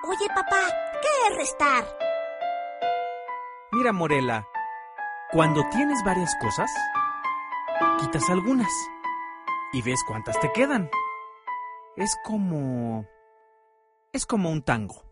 Oye, papá, ¿qué es restar? Mira, Morela, cuando tienes varias cosas, quitas algunas y ves cuántas te quedan. Es como un tango.